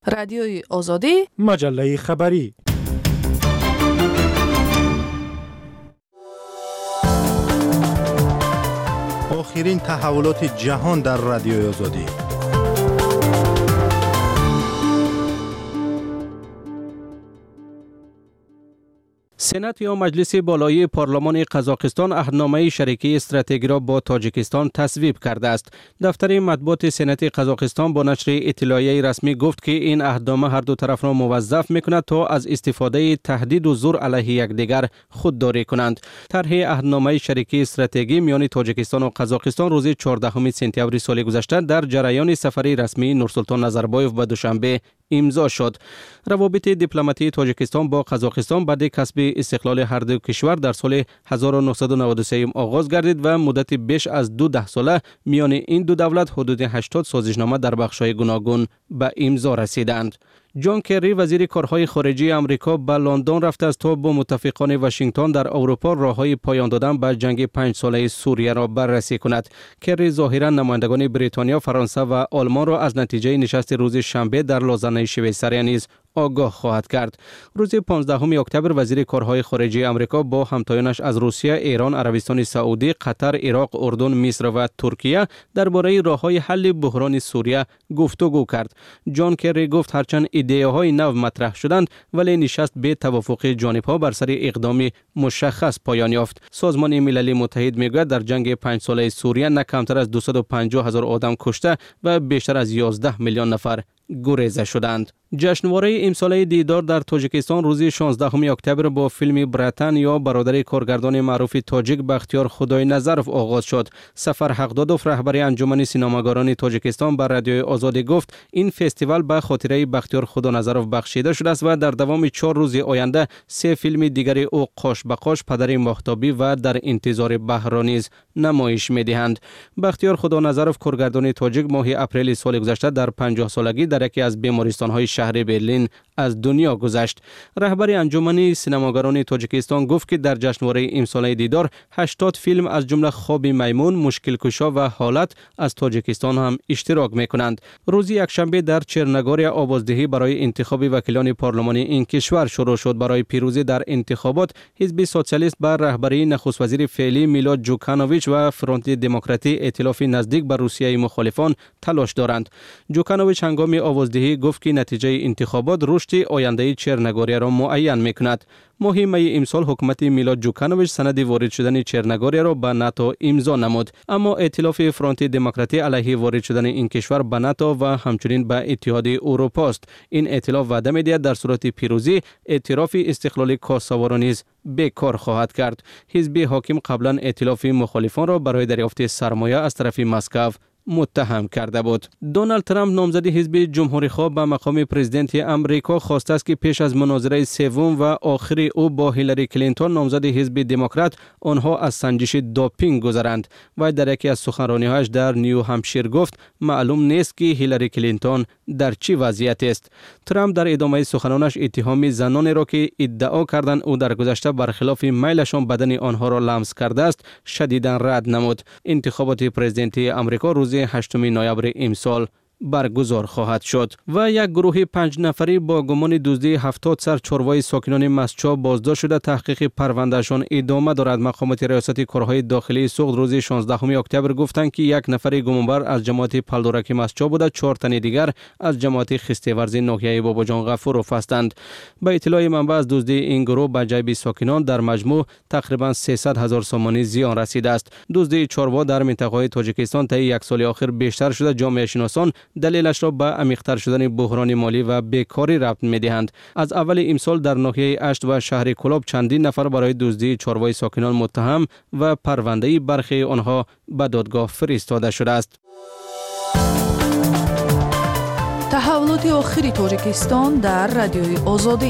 رادیوی آزادی، مجله خبری. آخرین تحولات جهان در رادیوی آزادی. سنات یا مجلس بالای پارلمان قزاقستان عهدنامه شریکی استراتژی را با تاجیکستان تصویب کرده است. دفتر مطبوعات سنات قزاقستان با نشر اطلاعیه رسمی گفت که این عهدنامه هر دو طرف را موظف می‌کند تا از استفاده تهدید و زور علیه یکدیگر خودداری کنند. طرح عهدنامه شریکی استراتژی میان تاجیکستان و قزاقستان روز 14 سپتامبر سال گذشته در جریان سفری رسمی نورسلطان نظربایف به دوشنبه امضا شد. روابط دیپلماتی تاجیکستان با قزاقستان بعد کسب استقلال هر دو کشور در سال 1993 آغاز گردید و مدت بیش از 12 ساله میان این دو دولت حدود 80 سازشنامه در بخش‌های گوناگون به امضا رسیدند. جان کری وزیر کارهای خارجی آمریکا به لندن رفته است تا با متفقان واشنگتن در اروپا راههای پایان دادن به جنگ 5 ساله سوریه را بررسی کند. کری ظاهرا نمایندگان بریتانیا، فرانسه و آلمان را از نتیجه نشست روز شنبه در لوزان شویساریا نیز آگاه خواهد کرد. روز 15 اکتبر وزیر کارهای خارجی آمریکا با همتایانش از روسیه، ایران، عربستان سعودی، قطر، عراق، اردن، مصر و ترکیه درباره راههای حل بحران سوریه گفتگو کرد. جان کری گفت هرچند ایده‌های نو مطرح شدند ولی نشست به توافق جانب‌ها بر سر اقدامی مشخص پایان یافت. سازمان ملل متحد میگوید در جنگ 5 ساله سوریه نه کمتر از 250,000 آدم کشته و بیشتر از 11 میلیون نفر گریزه شدند. جشنواره امساله دیدار در تاجیکستان روز 16 اکتبر با فیلم براتن یا برادر کارگردان معروف تاجیک بختیار خدای نظرف آغاز شد. سفر حقدادوف رهبر انجمن سینماگران تاجیکستان بر رادیوی آزادی گفت این فستیوال به خاطره بختیار خدای نظرف بخشیده شده است و در دوام 4 روز آینده 3 فیلم دیگری او قاش به قاش، پدر ماهتابی و در انتظار بهرا نیز نمایش می‌دهند. بختیار خدای نظرف کارگردان تاجیک ماه اپریل سال گذشته در 50 سالگی در یکی از بیمارستان‌های شهر برلین از دنیا گذشت. رهبر انجمن سینماگران تاجیکستان گفت که در جشنواره امساله دیدار 80 فیلم از جمله خواب میمون، مشکل کشا و حالت از تاجیکستان هم اشتراک میکنند. روز یکشنبه در چرنگار آوازدهی برای انتخاب وکیلان پارلمانی این کشور شروع شد. برای پیروزی در انتخابات حزب سوسیالیست بر رهبری نخست وزیر فعلی میلاد جوکانوویچ و فرانت دموکراتی ائتلاف نزدیک به روسیه مخالفان تلاش دارند. جوکانوویچ هنگام آوازدهی گفت که نتیجه انتخابات رشد آینده چرنگاریا را معین میکند. ماه می امسال حکومت میلاد جوکانوویچ سند وارد شدن چرنگاریا را به ناتو امضا نمود، اما ائتلاف فرانت دموکراتی علیه وارد شدن این کشور به ناتو و همچنین به اتحاد اروپا است. این ائتلاف وعده می‌دهد در صورت پیروزی اعتراف استقلال کوسوو را نیز بیکار خواهد کرد. حزب حاکم قبلا ائتلاف مخالفان را برای دریافت سرمایه از طرف مسکو متهم کرده بود. دونالد ترامپ نامزد حزب جمهوری‌خواه به مقام پرزیدنت امریکا خواسته است که پیش از مناظره سوم و آخری او با هیلاری کلینتون نامزد حزب دموکرات آنها از سنجش دوپینگ گذرند و در یکی از سخنرانی‌هایش در نیو همشیر گفت معلوم نیست که هیلاری کلینتون در چه وضعیتی است. ترامپ در ادامه سخنانش اتهام زنانی را که ادعا کردند او در گذشته برخلاف میلشان بدن آنها را لمس کرده است شدیداً رد نمود. انتخابات پرزیدنتی امریکا روز 8 نوامبر امسال برگزار خواهد شد. و یک گروه 5 نفری با گمان دزدی 70 سر چروای ساکنان مسچا بازداشت شده. تحقیق پروندهشان ادامه دارد. مقامات ریاست کارهای داخلی سوخت روز 16 اکتبر گفتند که یک نفر گمانبر از جماعت پلدورک مسچا بوده، 4 تن دیگر از جماعت خسته‌ورز ناحیه باباجان غفورов هستند. به اطلاع منبع از دزدی این گروه به جیب ساکنان در مجموع تقریبا 300,000 سومانی زیان رسیده است. دزدی چاروا در منطقه تاجیکستان طی یک سال اخیر بیشتر شده. جامعه شناسان دلیلش را به عمیق‌تر شدن بحران مالی و بیکاری ربط می‌دهند. از اول امسال در ناحیه اشت و شهر کلاب چندین نفر برای دزدی چاروای ساکنان متهم و پرونده برخی آنها به دادگاه فرستاده شده است. تحولات آخری تاجیکستان در رادیوی آزادی.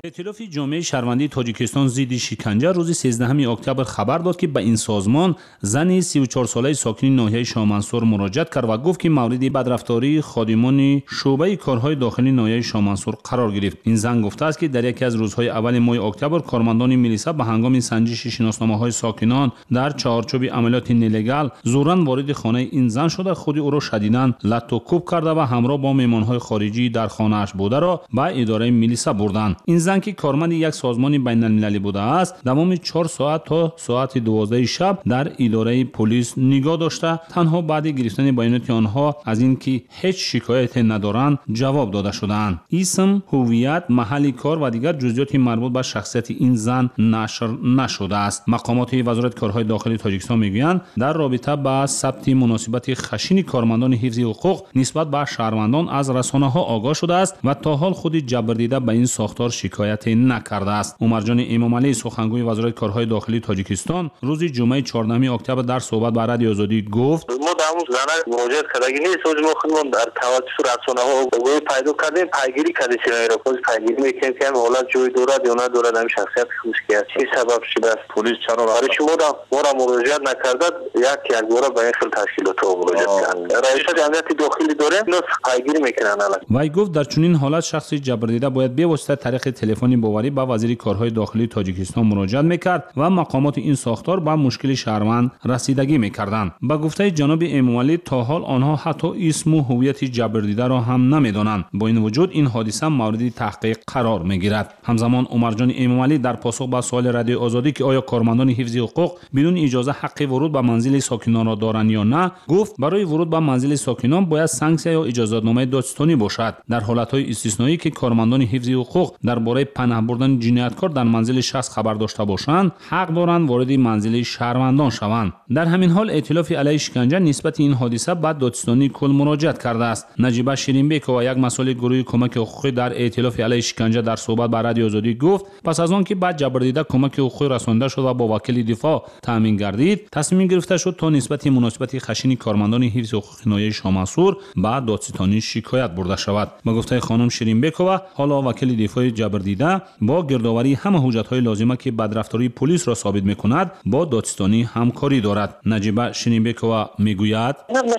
ائتلاف جامعه شهروندی تاجیکستان ضد شکنجه روز 13 اکتبر خبر داد که به این سازمان زنی 34 ساله ساکن ناحیه شاه منصور مراجعه کرد و گفت که مورد بدرفتاری خادمان شعبه کارهای داخلی ناحیه شاه منصور قرار گرفت. این زن گفته است که در یکی از روزهای اول ماه اکتبر کارمندان میلیسا به هنگام سنجش شناسنامه‌های ساکنان در چارچوب عملیات نلگال زوراً وارد خانه این زن شده خود او را شدیداً لط و کوب کرده و همراه با مهمان‌های خارجی در خانه‌اش بوده را به اداره میلیسا بردند. این زن که کارمند یک سازمان بین‌المللی بوده است دوام 4 ساعت تا ساعت 12 شب در اداره پلیس نگاه داشته تنها بعد گرفتن بیانات آنها از اینکه هیچ شکایت ندارند جواب داده شدند. اسم، هویت، محل کار و دیگر جزئیات مربوط به شخصیت این زن نشر نشده است. مقامات وزارت کارهای داخلی تاجیکستان میگویند در رابطه با ثبت مناسبت خشن کارمندان حفظ حقوق نسبت به شهروندان از رسانه‌ها آگاه شده است و تا حال خود جبردیده به این ساختار شکایت نکرده است. عمرجان امامعلی سخنگوی وزارت کارهای داخلی تاجیکستان روز جمعه 14 اکتبر در صحبت با رادیو آزادی گفت: ما در اون زنه مراجعه کردگی نیست و ما خودمون در توسط رسانه‌ها گوی پیدا کردیم پیگیری کردیم را خود پیگیری میکنیم که حالت جوی دارد یا ندارد همین شخصیت خصوصی است چه سبب شده است پلیس چرا برای شما ما را مراجعه نکرده یک بار به این خیل تشکیلات ها مراجعه کرد رئیس امنیت داخلی داره اینو پیگیری میکنن. وی گفت در چنین حالت شخص جبردیده باید به واسطه طریق تلفنی باوری به وزیر کارهای داخلی تاجیکستان مراجعه میکرد و مقامات این ساختار به مشکل شهروند رسیدگی میکردند. با گفته جناب امامعلی تا حال آنها حتی اسم و هویت جبردیده را هم نمیدانند. با این وجود این حادثه مورد تحقیق قرار میگیرد. همزمان عمرجان امامعلی در پاسخ به سوال رادیو آزادی که آیا کارمندان حفظ حقوق بدون اجازه حق ورود به منزل ساکنان را دارند یا نه گفت برای ورود به منزل ساکنان باید سانکسیا یا اجازه‌نامه دادستانی باشد. در حالت‌های استثنایی که کارمندان حفظ حقوق درباره پناه بردن جنایتکار در منزل شخص خبر داشته باشند حق دارند وارد منزل شهروندان شوند. در همین حال ائتلاف علیه شکنجه نسبت این حادثه به دادستانی کل مراجعه کرده است. نجیبه شیرینبکова یک مسئول گروه کمک حقوقی در ائتلاف علیه شکنجه در صحبت با رادیو آزادی گفت پس از آن که بعد جبردیده کمک حقوقی رسانده شد و با وکیل دفاع تامین گردید تصمیم گرفته شد تا نسبت مناسبت خشن کارمندان حفظ حقوق ناحیه شاه منصور به دادستانی شکایت برده شود. با گفته خانم شیرینبکova حالا وکیل دفاع جبردیده با گردآوری همه حجت‌های لازمه که بدرفتاری پلیس را ثابت می‌کند با دادستانی همکاری دارد. نجیبه شیرینبکova میگوید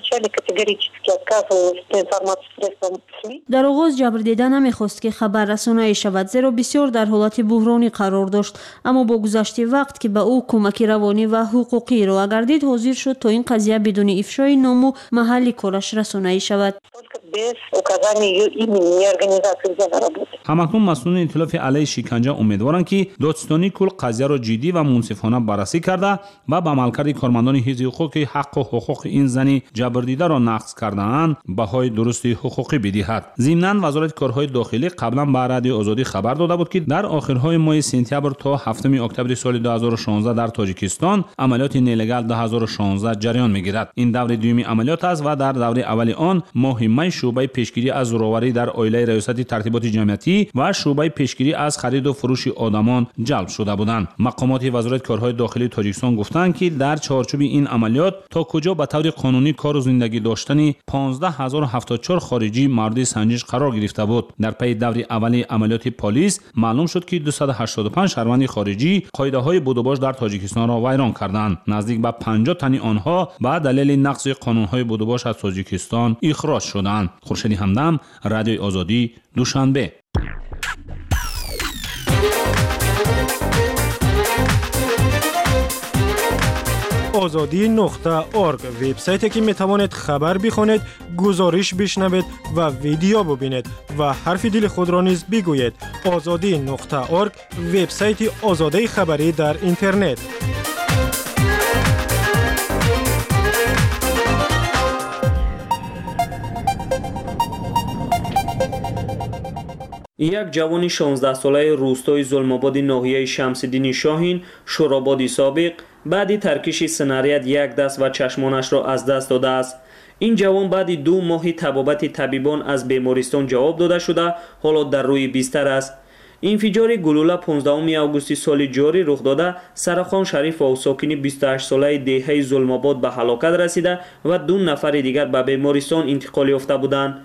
در آغاز جبردیده نمیخواست که خبر رسانایی شود زیرا بسیار در حالت بحرانی قرار داشت، اما با گذشت وقت که به او کمک روانی و حقوقی را گردید حاضر شد تا این قضیه بدون افشای نام و محل کارش رسانایی شود. همکنون مسئولان ائتلاف علیه شکنجه امیدوارند که دادستانی کل قضیه را جدی و منصفانه بررسی کرده و به عملکرد کارمندان حفظ حقوق حق و حقوق این زنی جبردیده را نقض کرده‌اند بهای درست حقوقی بدهد. ضمناً وزارت کارهای داخلی قبلا به رادیو آزادی خبر داده بود که در آخرهای ماه سپتامبر تا 7 اکتبر سال 2016 در تاجیکستان عملیات نلگال 2016 جریان میگیرد. این دور دومی عملیات است و در دور اول آن مهمه شعبه پیشگیری از زورآوری در عائله ریاست ترتیبات جمعیتی و شعبه پیشگیری از خرید و فروش آدمان جلب شده بودند. مقامات وزارت کارهای داخلی تاجیکستان گفتند که در چارچوب این عملیات تا کجا به طور قانونی کار و زندگی داشتن 15074 خارجی مورد سنجش قرار گرفته بود. در پی دور اولی عملیات پلیس معلوم شد که 285 شهروند خارجی قاعده‌های بود و باش در تاجیکستان را ویران کردند. نزدیک به 50 تن آنها به دلیل نقض قانون‌های بود و باش از تاجیکستان اخراج شدند. خورشید همدم، رادیو آزادی، دوشنبه. azadi.org وبسایتی که میتوانید خبر بخونید، گزارش بشنوید و ویدیو ببینید و حرف دل خود را نیز بگویید. azadi.org وبسایت آزادی خبری در اینترنت. یک جوان 16 ساله روستای ظلم‌آباد ناحیه شمس‌الدین شاهین شورابادی سابق بعد ترکش سناریت یک دست و چشمانش را از دست داده است. این جوان بعد 2 ماه طبابت طبیبان از بیمارستان جواب داده شده حالا در روی بستر است. انفجار گلوله 15 آگوست سال جاری رخ داده سرخان شریف و ساکن 28 ساله دهه ظلم‌آباد به هلاکت رسیده و 2 نفر دیگر به بیمارستان انتقال یافته بودند.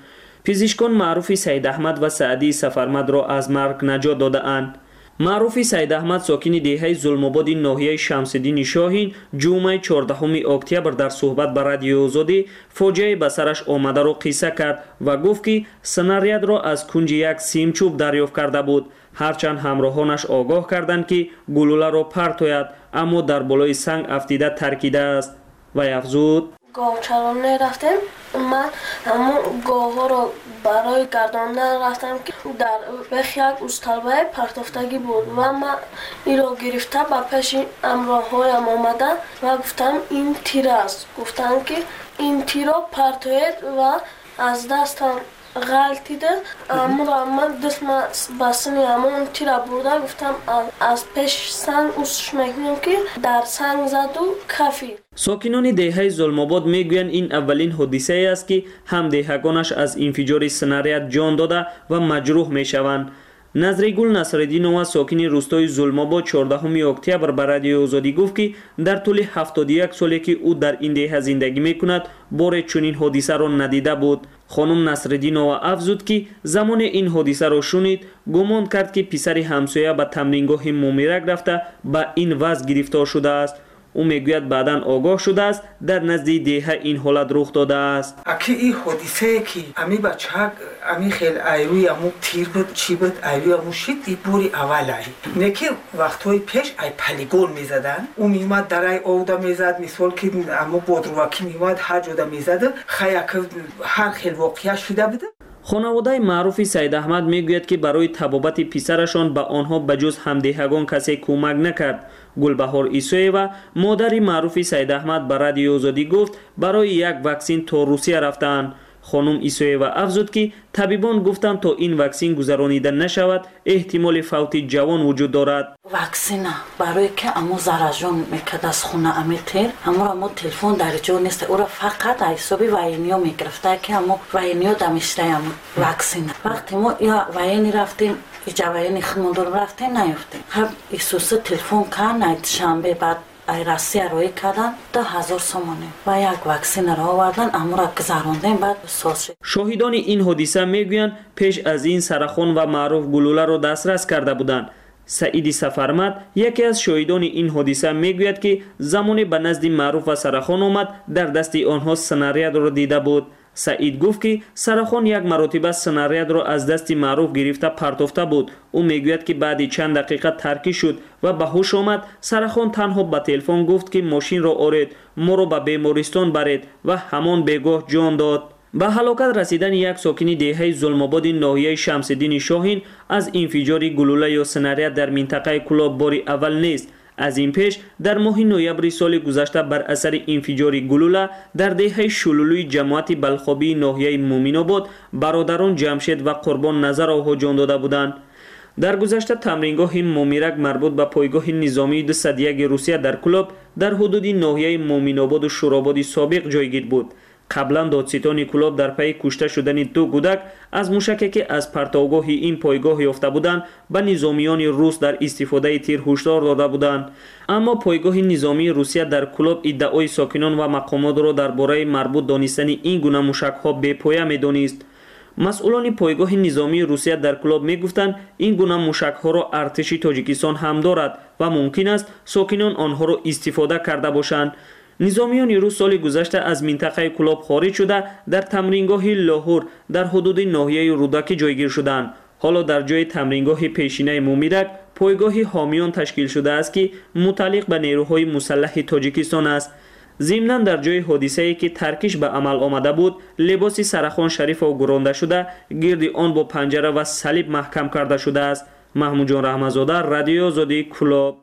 پزشکان معروف سید احمد و سعدی سفرمد را از مرگ نجات داده‌اند. معروف سید احمد ساکن دهه ظلم‌آباد ناحیه شمس‌الدین شاهین جمعه 14 اکتبر در صحبت با رادیو آزادی فاجعه به سرش آمده را قصه کرد و گفت که سناریاد را از کنج یک سیمچوب دریافت کرده بود. هرچند همراهانش آگاه کردند که گلوله را پرتاید، اما در بالای سنگ افتیده ترکیده است. و افزود: گاوچرانه رفتم، من همون گاوها را برای گرداندن رفتم که در بخ یک استلبه پرتافتگی بود و من این را گرفته به پیش همراههایم آمدم و گفتم این تیر است. گفتند که این تیر را پرتاید و از دستم غلطیده، اما من دستم بسنی همون تیر را برده گفتم از پیش سنگ اوستش میکنم که در سنگ زد و کفی. ساکنان دهه ظلم‌آباد میگویند این اولین حادثه است که هم دهقانش از انفجار سناریاد جان داده و مجروح میشوند. نظریگل نصرالدینова ساکن روستای ظلم‌آباد 14 اکتبر به رادیو آزادی گفت که در طول 71 سالی که او در این دهه زندگی میکند بار چنین حادثه را ندیده بود. خانم نصرالدینова افزود که زمان این حادثه را شنید گمان کرد که پسر همسایه به تمرینگاه مومیرک رفته به این وضع گرفتار شده است. او میگوید بعداً آگاه شده است در نزدیک دهه این حالت رخ داده است. اکی این حادثه که امی بچه امی خیلی ایروی امو تیر بود چی بود ایروی امو شید ای بوری اول ای نکی وقتهای پیش ای پلیگون میزدن او میومد در ای آودا میزد مثال که امو بادروکی میومد هر جودا میزد خیلی هر خیلی واقعیت شده بوده. خانواده معروف سید احمد میگوید که برای طبابت پسرشان به آنها بجز همدهگان کسی کمک نکرد. گلبهار عیسویeva مادر معروف سید احمد به رادیو آزادی گفت برای یک واکسن تا روسیه رفتند. خانم عیسویeva افزود که طبیبان گفتند تا این واکسن گذرانیده نشود احتمال فوت جوان وجود دارد. واکسن برای که امو زرجون میکرد از خونه امیتر امو تلفن در جو نیست، او را فقط حسابی واینیو میگرفته که امو واینیو دمشته امو واکسن. وقتی ما یا واینی رفتیم جوانی خمودر رفتیم نیفتیم هم ایسوس تلفن کردن شنبه بعد ای راسیه روی کردن 10,000 سومانه و یک واکسن را آوردن امو را گذراندن بعد ساز شد. شاهدان این حادثه میگویند پیش از این سرخان و معروف گلوله را دسترس کرده بودند. سعید سفرمد یکی از شاهدان این حادثه میگوید که زمانی به نزد معروف و سرخان آمد در دست آنها سناریاد را دیده بود. سعید گفت که سرخان یک مرتبه سناریاد را از دست معروف گرفته پرتافته بود. او میگوید که بعد چند دقیقه ترکی شد و به هوش آمد. سرخان تنها به تلفن گفت که ماشین را آرید، ما را به بیمارستان برید و همان بیگاه جان داد. به هلاکت رسیدن یک ساکن دهه ظلم‌آباد ناحیه شمس‌الدین شاهین از انفجار گلوله یا سناریاد در منطقه کلاب باری اول نیست. از این پیش در ماه نوامبر سال گذشته بر اثر انفجار گلوله در دهه شلولوی جماعت بلخابی ناحیه مومن‌آباد برادران جمشید و قربان نظر آنها جان داده بودند. در گذشته تمرینگاه مومیرک مربوط به پایگاه نظامی 201 روسیه در کلاب در حدود ناحیه مومن‌آباد و شوراباد سابق جایگیر بود. قبلا دادستان کلاب در پی کشته شدن دو کودک از موشکی که از پرتوگاه این پایگاه یافته بودند به نظامیان روس در استفاده تیر هشدار داده بودند. اما پایگاه نظامی روسیه در کلاب ادعای ساکنان و مقامات را درباره مربوط دانستن این گونه موشک‌ها بی‌پایه می‌دانست. مسئولان پایگاه نظامی روسیه در کلاب می‌گفتند این گونه موشک‌ها را ارتش تاجیکستان هم دارد و ممکن است ساکنان آنها را استفاده کرده باشند. نظامیان روس سال گذشته از منطقه کلاب خارج شده در تمرینگاه لاهور در حدود ناحیه رودکی جایگیر شدند. حالا در جای تمرینگاه پیشینه مومیرک پایگاه حامیان تشکیل شده است که متعلق به نیروهای مسلح تاجیکستان است. ضمناً در جای حادثه‌ای که ترکیش به عمل آمده بود لباس سرخان شریف گرانده شده گرد آن با پنجره و صلیب محکم کرده شده است. محمود جان رحمت‌زاده، رادیو آزادی کلاب.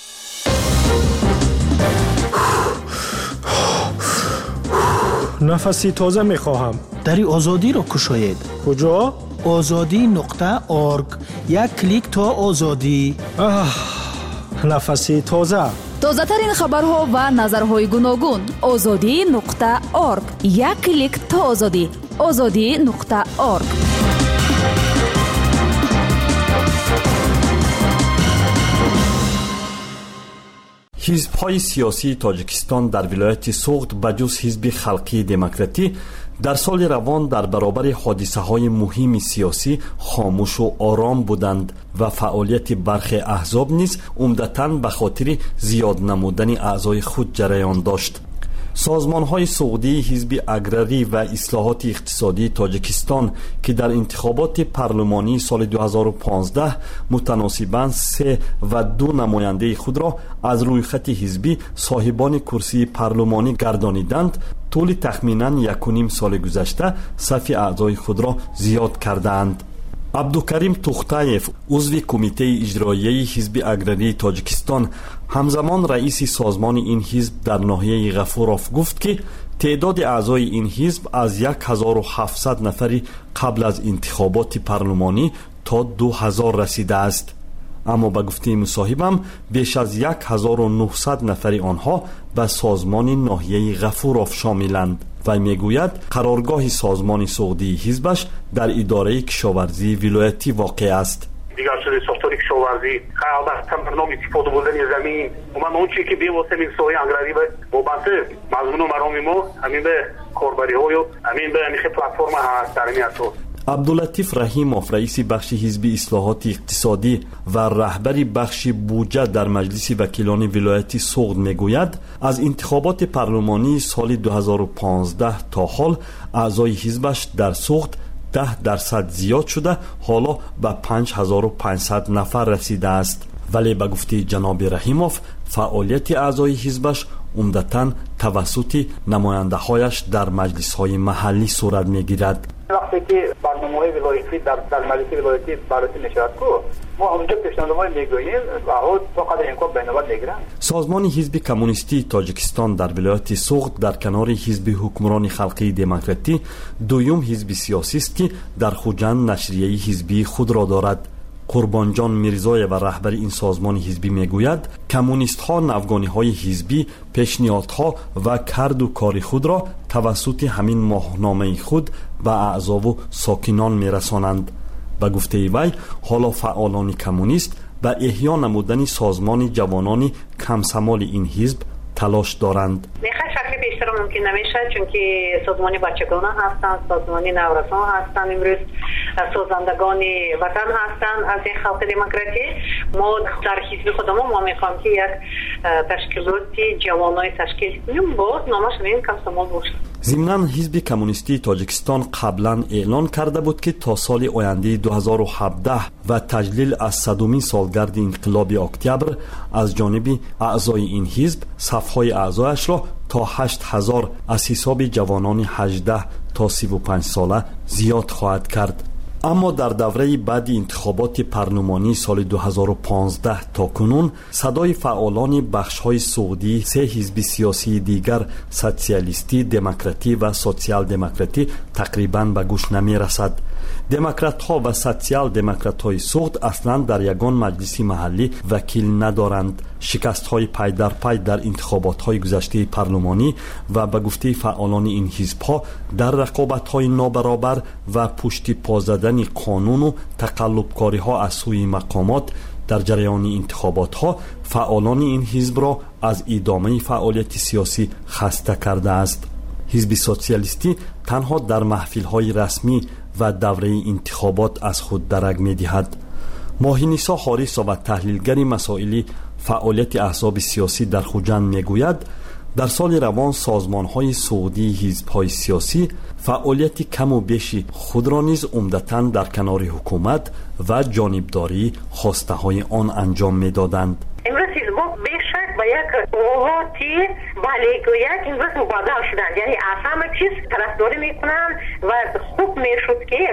نفسی تازه میخواهم. دری آزادی را کشاید. کجا؟ azadi.org. یک کلیک تا آزادی. نفسی تازه. تازه ترین خبرها و نظرهای گوناگون. azadi.org. یک کلیک تا آزادی. azadi.org. حزب‌های سیاسی تاجیکستان در ولایت سوغد بجز حزب خلقی دموکراتی در سال روان در برابر حادثه‌های مهم سیاسی خاموش و آرام بودند و فعالیت برخی احزاب نیز عمدتاً به خاطر زیاد نمودن اعضای خود جریان داشت. سازمان‌های سعودی حزب اگراری و اصلاحات اقتصادی تاجیکستان که در انتخابات پارلمانی سال 2015 متناسباً 3 و 2 نماینده خود را از روی خط حزبی صاحبان کرسی پارلمانی گردانیدند، طول تخمیناً 1.5 سال گذشته صف اعضای خود را زیاد کردند. عبدالکریم توختایف عضو کمیته اجرایی حزب اگراری تاجیکستان همزمان رئیس سازمان این حزب در ناحیه غفوراف گفت که تعداد اعضای این حزب از 1700 نفری قبل از انتخابات پارلمانی تا 2000 رسیده است. اما به گفته مصاحبم بیش از 1900 نفری آنها به سازمان ناحیه غفوراف شاملند و میگوید قرارگاه سازمان سعودی حزبش در اداره کشاورزی ولایتی واقع است. دیگر شده ساختار کشاورزی، البته برنامه استفاده بردن زمین و من اون چیزی که به واسطه این سوی اگراری وابسته مضمون و مرام ما همین به کاربری ها و همین به این پلتفرم هست در این اساس. عبداللطیف رحیموف رئیس بخش حزب اصلاحات اقتصادی و رهبر بخش بودجه در مجلس وکیلان ولایت سوغد میگوید از انتخابات پارلمانی سال 2015 تا حال اعضای حزبش در سوغد 10% زیاد شده حالا به 5500 نفر رسیده است. ولی به گفته جناب رحیموف فعالیت اعضای حزبش عمدتاً توسط نماینده هایش در مجلس های محلی صورت میگیرد. وقتی که برنامه‌های ولایتی در مجلس ولایتی بررسی میشود ما اونجا پیشنهادهای میگوییم و تا قدر امکان بینابر میگیرن. سازمان حزب کمونیستی تاجیکستان در ولایت سوغد در کنار حزب حکمران خلقی دموکراتی دوم حزب سیاسی است که در خوجند نشریه حزبی خود را دارد. قربانجان میرزای و رهبر این سازمان حزبی میگوید کمونیست ها نوگانی های حزبی پیشنهادها و کرد و کار خود را توسط همین ماهنامه خود به اعضا و ساکنان میرسانند. به گفته وی حالا فعالان کمونیست به احیا نمودن سازمان جوانان کمسمال این حزب تلاش دارند. شکل بیشتر ممکن نمیشه چون که سازمان بچگانان هستند، سازمان نورسان هستند، امروز سازندگان وطن هستند از این خلق دموکراتی. ما در حزب خودمون ما میخوایم که یک تشکیلات جوانای تشکیل کنیم باز نامش این کمسمال باشه. ضمناً حزب کمونیستی تاجیکستان قبلا اعلان کرده بود که تا سال آینده 2017 و تجلیل از 100مین سالگرد انقلاب اکتبر از جانب اعضای این حزب صفهای اعضایش را تا 8000 از حساب جوانان 18 تا 35 ساله زیاد خواهد کرد. اما در دوره بعد انتخابات پارلمانی سال 2015 تا کنون صدای فعالان بخش‌های سعودی 3 حزب سیاسی دیگر سوسیالیستی، دموکراتی و سوسیال دموکراتی تقریباً به گوش نمی رسد. دموکرات‌ها و سوسیال دموکرات‌های سوغد اصلاً در یگان مجلس محلی وکیل ندارند. شکست‌های پای در پای در انتخابات‌های گذشته پارلمانی و به گفته فعالان این حزب‌ها در رقابت‌های نابرابر و پشت پا زدن قانون و تقلب‌کاری‌ها از سوی مقامات در جریان انتخابات‌ها فعالان این حزب را از ادامه فعالیت سیاسی خسته کرده است. حزب سوسیالیستی تنها در محفل‌های رسمی و دوره انتخابات از خود درک می‌دهد. ماهینیسا حارث و تحلیلگر مسائل فعالیت احزاب سیاسی در خوجند میگوید در سال روان سازمان‌های سعودی حزب‌های سیاسی فعالیت کم و بیش خود را نیز عمدتاً در کنار حکومت و جانبداری خواسته‌های آن انجام می‌دادند. امروز حزب‌ها بیشک با یک قواتی بالایگویک امروز مبادل شدند، یعنی از همه چیز طرفداری میکنند و خوب میشد که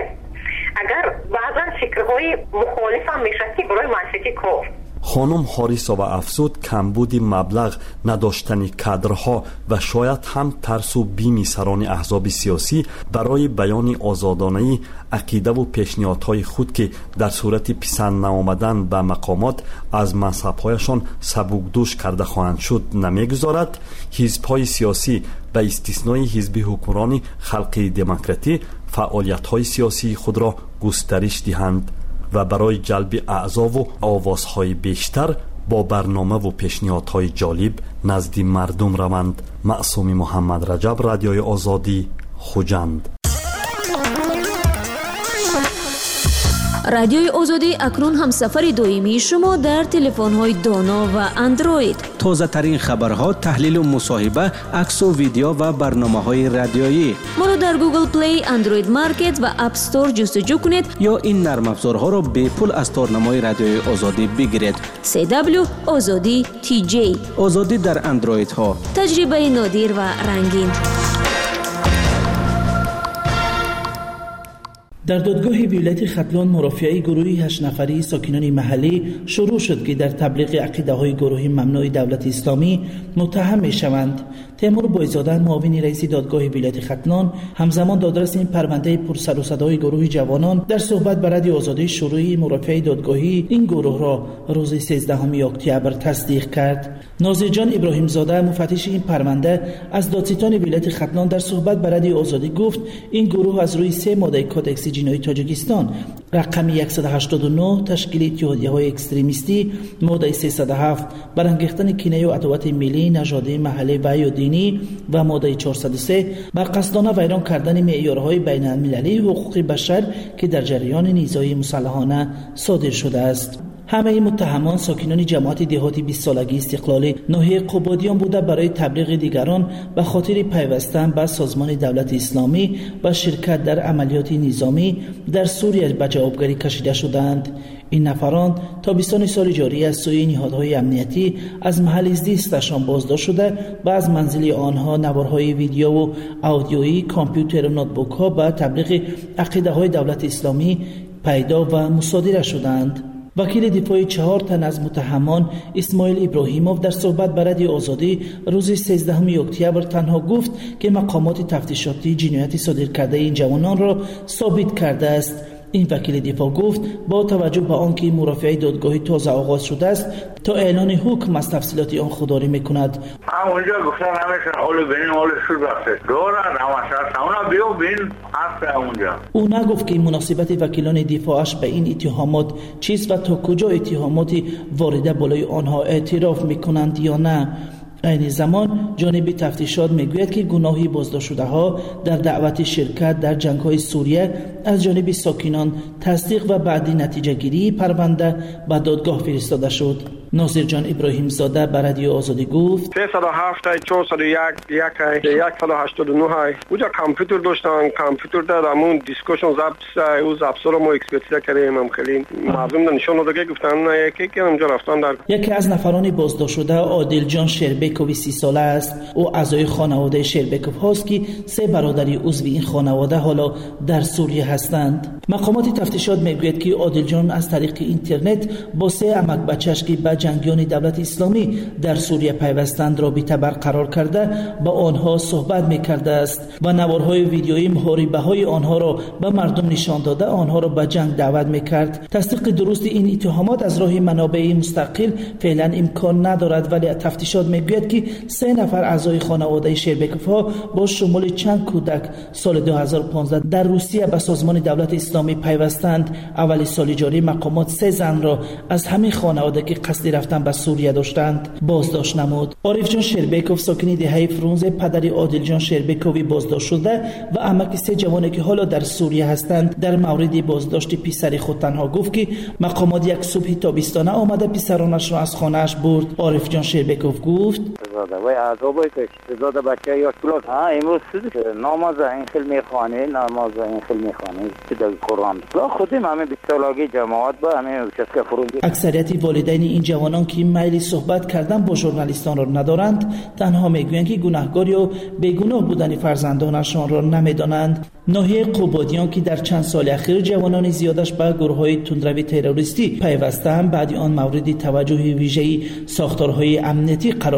اگر بعضا فکرهای مخالف هم میشد که برای منفیتی کار. خانم حارثا و افزود کمبود مبلغ، نداشتن کادرها و شاید هم ترس و بیم سران احزاب سیاسی برای بیان آزادانه عقیده و پیشنهادهای خود که در صورت پسند نآمدن به مقامات از منصب‌هایشان سبکدوش کرده خواهند شد نمیگذارد حزب‌های سیاسی به استثنای حزب حکمران خلقی دموکراتی فعالیت‌های سیاسی خود را گسترش دهند و برای جلب اعضا و آوازهای بیشتر با برنامه و پیشنهادهای جالب نزد مردم روند. معصوم محمد رجب، رادیوی آزادی، خوجند. رادیوی آزادی اکنون هم سفر دائمی شما در تلفن‌های دانا و اندروید. تازه ترین خبرها، تحلیل و مصاحبه، عکس و ویدیو و برنامه‌های رادیویی. ما را در گوگل پلی، اندروید مارکت و اپ استور جستجو کنید یا این نرم افزارها را به پول از تارنمای رادیوی آزادی بگیرید. CW آزادی TJ. آزادی در اندروید ها. تجربه نادر و رنگین. در دادگاه ولایت ختلان مرافعه گروهی 8 نفری ساکنان محلی شروع شد که در تبلیغ عقیده‌های گروهی ممنوع دولت اسلامی متهم می‌شوند. تیمور بایزاده، معاون رئیس دادگاه ولایت ختلان، همزمان دادرس این پرونده پرسر و صدای گروه جوانان در صحبت با رادیو آزادی شروع مرافعه دادگاهی این گروه را روز 13 اکتبر تصدیق کرد. ناظر جان ابراهیم زاده، مفتش این پرونده، از دادستان ولایت ختلان در صحبت با رادیو آزادی گفت این گروه از روی 3 ماده کدکس جنایی تاجیکستان رقم 189 تشکیل اتحادیه‌های اکستریمیستی، ماده 307 برانگیختن کینه و عداوت ملی، نژادی، محلی و یا دینی و ماده 403 بر قصدانه ویران کردن معیارهای بین‌المللی حقوق بشر که در جریان نیزهای مسلحانه صادر شده است. همه این متهمان ساکنان جماعت دهاتی 20 سالگی استقلالی ناحیه قبادیان بوده برای تبلیغ دیگران به خاطر پیوستن به سازمان دولت اسلامی و شرکت در عملیات نظامی در سوریه به جوابگری کشیده شدند. این نفران تابستان سال جاری از سوی نهادهای امنیتی از محل زیستشان بازداشت شده و از منزل آنها نوارهای ویدیو و آدیویی، کامپیوتر و نوتبوک ها به تبلیغ عقیده های دولت اسلامی پیدا و مصادره شدند. وکیل دفاع 4 تن از متهمان اسماعیل ابراهیموف در صحبت با رادیو آزادی روز 13 اکتبر تنها گفت که مقامات تفتیشاتی جنایت صادر کرده این جوانان را ثابت کرده است. این وکیل دفاع گفت با توجه به آنکه مرافعه دادگاهی تازه آغاز شده است تا اعلان حکم از تفصیلات آن خودداری میکند. اونجا گفتن همیشه اول ببین اول شروع بسته دورن همش اونا بیو ببین هست اونجا. او نگفت که مناسبت وکیلان دفاعش به این اتهامات چیست و تا کجا اتهاماتی وارده بالای آنها اعتراف میکنند یا نه. این زمان جانب تفتیشات میگوید که گناهی بازداشت شده ها در دعوت شرکت در جنگ های سوریه از جانب ساکنان تصدیق و بعدی نتیجه گیری پرونده به دادگاه فرستاده شد. ناظر جان ابراهیم زاده به رادیو آزادی گفت 307 401 189 اونجا کامپیوتر داشتن، کامپیوتر در همون دیسکشن ضبط او ضبط رو ما اکسپرتیز کردیم. هم خیلی مردم نشون داده گفتن یکی اونجا رفتن در یکی از نفران بازداشت شده عادل جان شربکوف 30 ساله است. او اعضای خانواده شربکوف هاست که 3 برادری عضو این خانواده حالا در سوریه هستند. مقامات تفتیشات میگوید که عادل جان از طریق اینترنت با 3 عمک بچه‌اش که با جنگیان دولت اسلامی در سوریه پیوستند رابطه برقرار کرده با آنها صحبت میکرده است و نوارهای ویدیویی محاربه‌های آنها را به مردم نشان داده آنها را به جنگ دعوت میکرد. تصدیق درست این اتهامات از راه منابع مستقل فعلا امکان ندارد، ولی تفتیشات میگوید که 3 نفر اعضای خانواده شربکوف ها با شمول چند کودک سال 2015 در روسیه به سازمان دولت اسلامی پیوستند. اول سال جاری مقامات 3 زن را از همین خانواده که قصد رفتن به سوریه داشتند بازداشت نمود. عارف جان شربکوف ساکن دهه فرونزه پدر عادل جان شربکوفی بازداشت شده و عمک 3 جوانی که حالا در سوریه هستند در مورد بازداشت پسر خود تنها گفت که مقامات یک صبح تابستانه آمده پسرانش را از خانه‌اش برد. عارف جان شربکوف گفت وای عذابای که زاده بچه یا طولات امروز نماز این خیلی میخوانه نماز این خیلی میخوانه که در قرآن لا خودم همه 20 سالگی جماعت با همه چسکه فرونگی. اکثریت والدین این جوانان که میل صحبت کردن با ژورنالیستان را ندارند تنها میگویند که گناهکار یا بیگناه بودن فرزندانشان را نمیدانند. ناحیه قبادیان که در چند سال اخیر جوانان زیادش به گروه‌های تندروی تروریستی پیوستند بعد آن مورد توجه ویژه‌ای ساختارهای امنیتی قرار گرفت که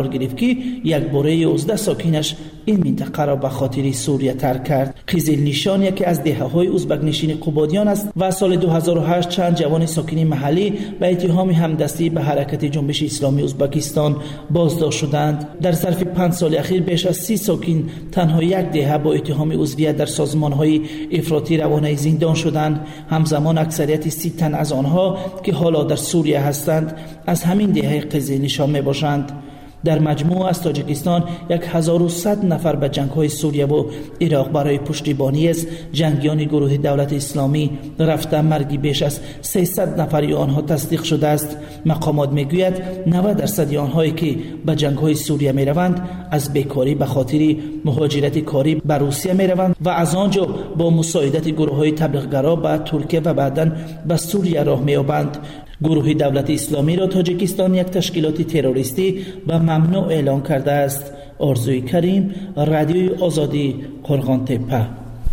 که یک باره 11 ساکنش این منطقه را به خاطر سوریه ترک کرد. قزل نشان یکی از دهه‌های ازبک نشین قبادیان است و سال 2008 چند جوان ساکن محلی به اتهام همدستی به حرکت جنبش اسلامی ازبکستان بازداشت شدند. در ظرف 5 سال اخیر بیش از 30 ساکن تنها یک دهه با اتهام عضویت در سازمان‌های افراطی روانه زندان شدند. همزمان اکثریت 30 تن از آنها که حالا در سوریه هستند از همین دهه قزل نشان میباشند. در مجموع از تاجیکستان 1100 نفر به جنگ‌های سوریه و عراق برای پشتیبانی از جنگیان گروه دولت اسلامی رفته مرگ بیش از 300 نفری آنها تصدیق شده است. مقامات میگوید 90% آنهایی که به جنگ‌های سوریه میروند از بیکاری به خاطر مهاجرت کاری به روسیه میروند و از آنجا با مساعدت گروه‌های تبلیغ‌گرا به ترکیه و بعداً به سوریه راه می‌یابند. گروه دولت اسلامی را تاجیکستان یک تشکیلات تروریستی و ممنوع اعلام کرده است. آرزوی کریم، رادیوی آزادی، قرغان تپه.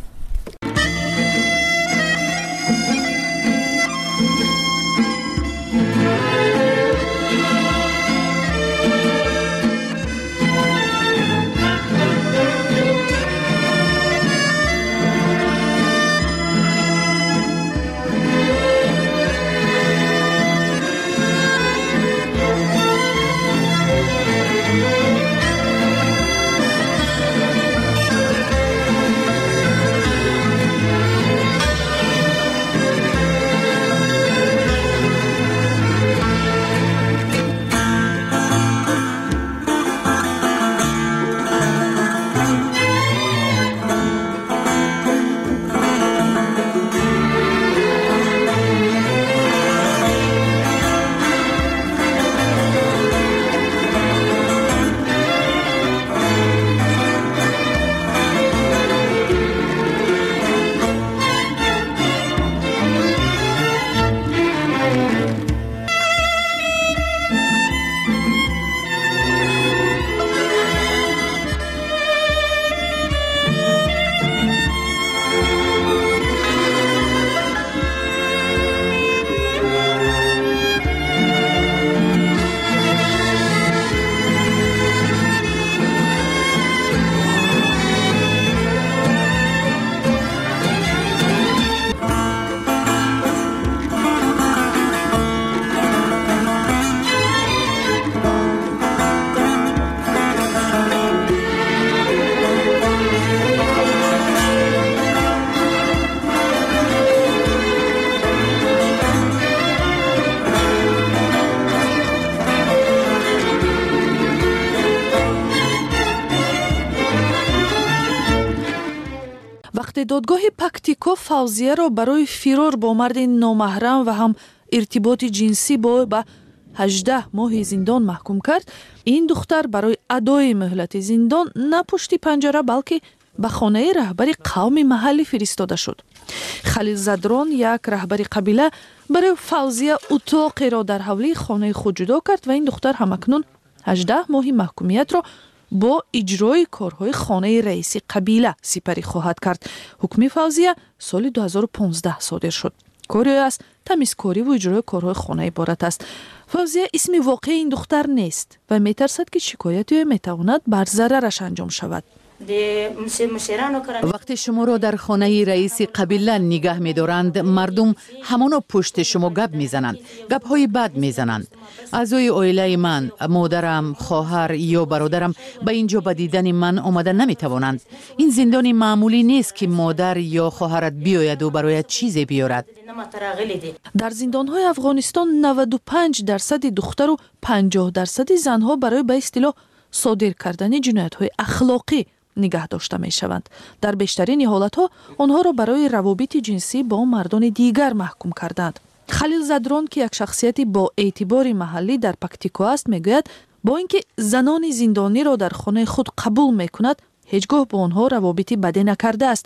دادگاه پکتیکو فوزیه را برای فرار با مرد نامحرم و هم ارتباط جنسی با به 18 ماه زندان محکوم کرد. این دختر برای ادای مهلت زندان نه پشت پنجره بلکه به خانه رهبر قوم محلی فرستاده شد. خلیل زدران، یک رهبر قبیله، برای فوزیه اتاقی را در حولی خانه خود جدا کرد و این دختر همکنون 18 ماه محکومیت را با اجرای کارهای خانه رئیس قبیله سپری خواهد کرد. حکم فوزیه سال 2015 صادر شد. کاری است تمیزکاری و اجرای کارهای خانه عبارت است. فوزیه اسم واقعی این دختر نیست و میترسد که شکایتی میتواند بر ضررش انجام شود. وقتی شما را در خانه رئیس قبیله نگاه می دارند، مردم همانو پشت شما گپ می زنند، گپ های بد می زنند. اعضای عائله من، مادرم، خواهر یا برادرم به اینجا به دیدن من آمده نمی توانند. این زندان معمولی نیست که مادر یا خواهرت بیاید و برایت چیزی بیارد. در زندان‌های افغانستان 95% دختر و 50% زنها برای به اصطلاح صادر کردن جنایت‌های اخلاقی نگه داشته می شوند. در بیشترین حالتها آنها را برای روابط جنسی با مردان دیگر محکوم کردند. خلیل زدران که یک شخصیت با اعتبار محلی در پکتیکو است میگوید با اینکه زنان زندانی را در خانه خود قبول می کند، هیچگاه با آنها روابطی بدی نکرده است.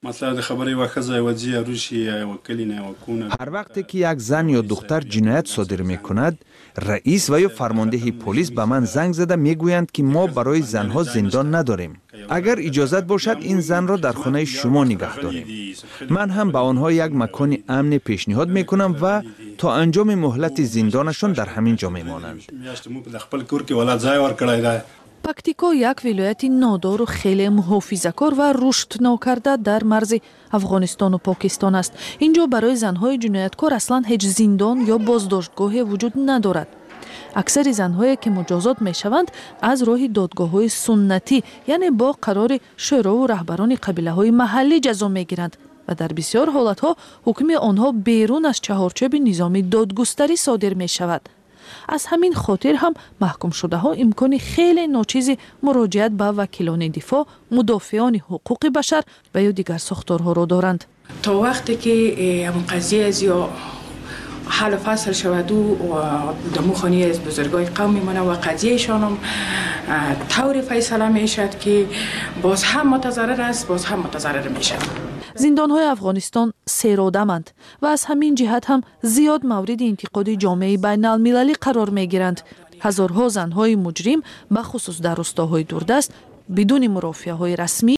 هر وقتی که یک زن یا دختر جنایت صادر می کند، رئیس و یا فرمانده پلیس به من زنگ زده می گویند که ما برای زنها زندان نداریم. اگر اجازت باشد این زن را در خانه شما نگه داریم. من هم به آنها یک مکان امن پیشنهاد می کنم و تا انجام مهلت زندانشان در همین جا می مانند. пактико як вилояти нодору хеле муҳофизакор ва рушд нокарда дар марзи афғонистону покистон аст. инҷо барои занҳои ҷинояткор аслан ҳеҷ зиндон ё боздоштгоҳе вуҷуд надорад. аксари занҳое ки муҷозот мешаванд аз роҳи додгоҳҳои суннатӣ, яъне бо қарори шӯрову раҳбарони қабилаҳои маҳаллӣ ҷазо мегиранд ва дар бисёр ҳолатҳо ҳукми онҳо берун аз чаҳорчӯби низоми додгустарӣ содир мешавад. аз ҳамин хотир ҳам маҳкумшудаҳо имкони хеле ночизи муроҷиат ба вакилони дифоъ, мудофиони ҳуқуқи башар ва ё дигар сохторҳоро доранд. то вақте ки қазия ё حل و فصل شود و دمو خانی از بزرگای قوم میمونه و قضیهشان هم طور فیصله میشد که باز هم متضرر است، باز هم متضرر میشد. زندان‌های افغانستان سیرودمند و از همین جهت هم زیاد مورد انتقاد جامعه بین‌المللی قرار میگیرند. هزارها زن‌های مجرم بخصوص در روستاهای دوردست بدون مرافعه‌های رسمی